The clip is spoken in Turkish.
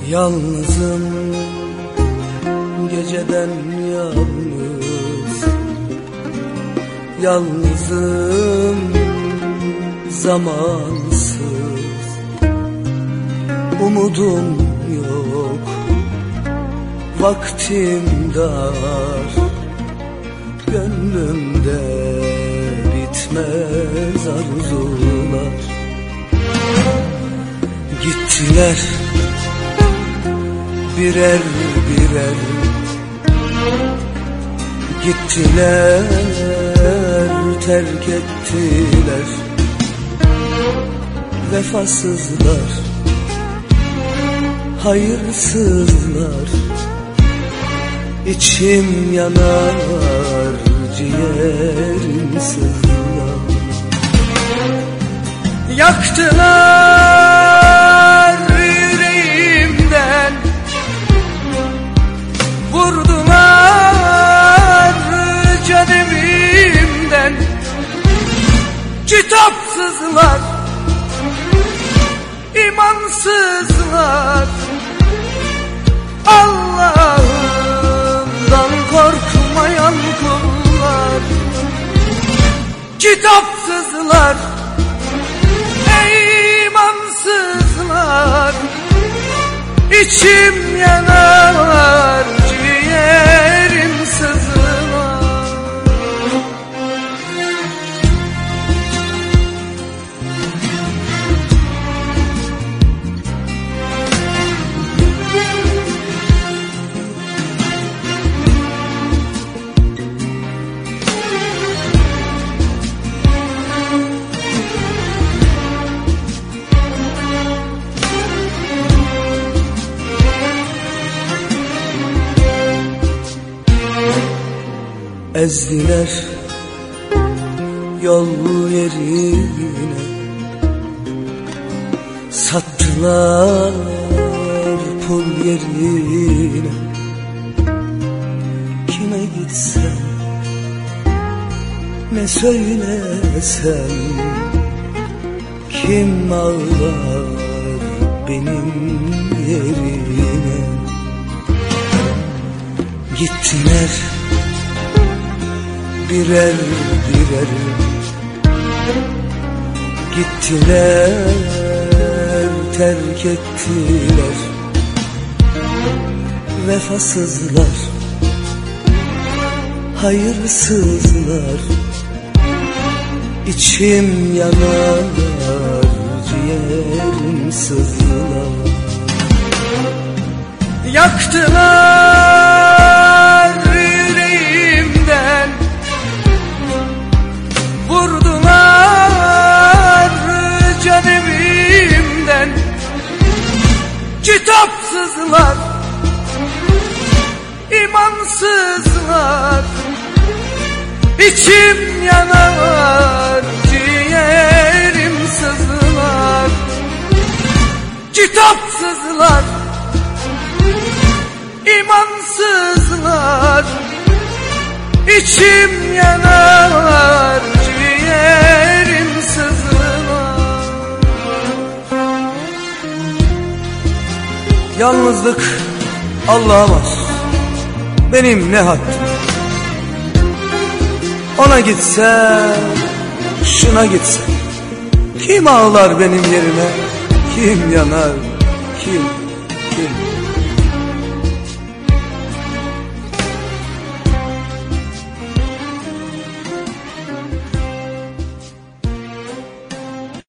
Yalnızım, geceden yalnız. Yalnızım, zamansız. Umudum yok, vaktim dar. Gönlümde bitmez arzular. Gittiler birer birer, gittiler, terk ettiler. Vefasızlar, hayırsızlar. İçim yanar, ciğerim sızlar. Yaktılar yüreğimden, vurdular canımdan. Kitapsızlar, imansızlar. Allah'ından korkmayan kullar. Kitapsızlar, imansızlar. İçim yanar, ciğerim sızlar. Ezdiler yol yerine, sattılar pul yerine. Kime gitsem, ne söylesem, kim ağlar benim yerime? Gittiler birer birer, gittiler, terk ettiler. Vefasızlar, hayırsızlar. İçim yanar, ciğerim sızlar. Yaktılar yüreğimden, vurdular canımdan. Kitapsızlar, imansızlar. İçim yanar, ciğerim sızlar. Kitapsızlar, imansızlar. İçim yanar, ciğerim sızlar. Yalnızlık Allah'a mahsus, benim ne haddim. Ona gitsem, şuna gitsem, kim ağlar benim yerime? Kim yanar, kim?